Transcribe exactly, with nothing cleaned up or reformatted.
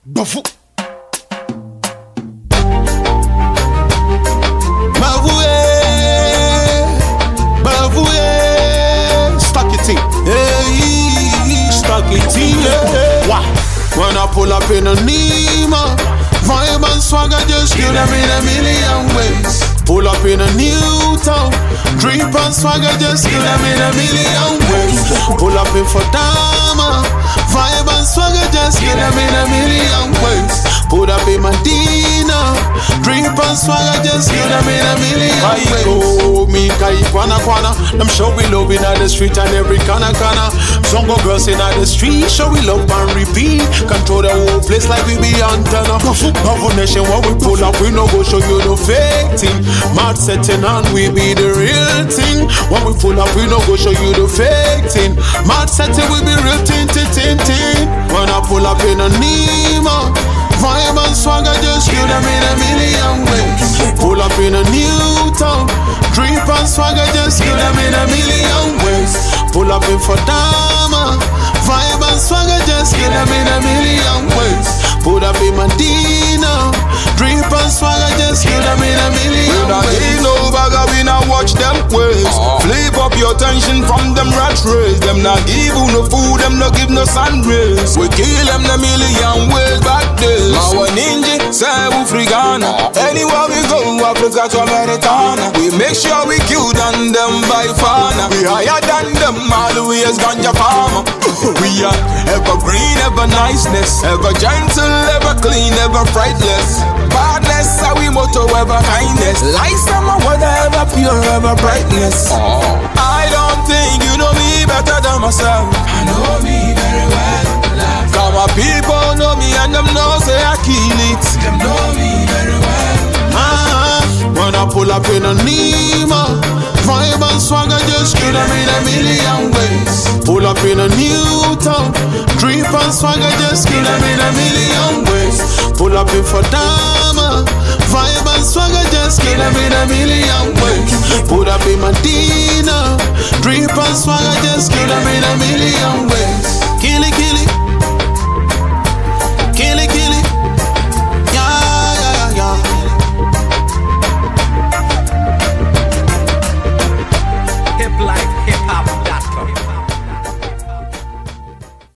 Bafu. Hey, stuck it in yeah. When I pull up in a Nima, vibe and swagger just kill them in a million ways. Pull up in a new town, drip and swagger just kill them in a million ways. Pull up in Fodama, vibe and swagger just kill them in a million ways. Pull up in Medina, drip and swagger just kill them in a million ways. Oh, me kai kwana kwana, them show we love in the street and every corner corner. Zongo girls in the street, show we love and repeat. Control the whole place like we be antenna. Bavu Nation, when we pull up, we no go show you the fake thing. Mad setting and we be the real thing. When we pull up, we no go show you the fake thing. Mad setting, we be real thing, tin, tin, tin. When I pull up in a Nima, vibe and swagger just kill them in a million ways. Pull up in a new town, drip and swagger just kill them in a million ways. Pull up in Fodama, vibe and swagger just kill them in a million ways. Pull up in Medina, drip and swagger just kill them in a million ways. Ain't no bagger, we not watch them ways. Flip up your tension from them rat race. Them not give you no food, them not give no sun rays. We kill them a million ways back days. Our ninja, Sabu Frigana. Anywhere we go, Africa to Americana. We make sure we kill them, them by fana. We higher than them, always ganja farmer. We are ever green, ever niceness, ever gentle, ever clean, ever frightless. Badness, how we motto, ever kindness. Light summer, weather, ever pure, ever brightness. Oh. I don't think you know me better than myself. I know me very well. Cause my people know me and them know say I kill it. Them know me very well. Ah, when I pull up in a Nima, vibe and swagger just kill them in a million ways. Pull up in a new town, drip and swagger just kill them in a million ways. Pull up in Fodama, vibe and swagger just kill them in a million ways. Pull up in Medina, drip and swagger just kill them in a million ways.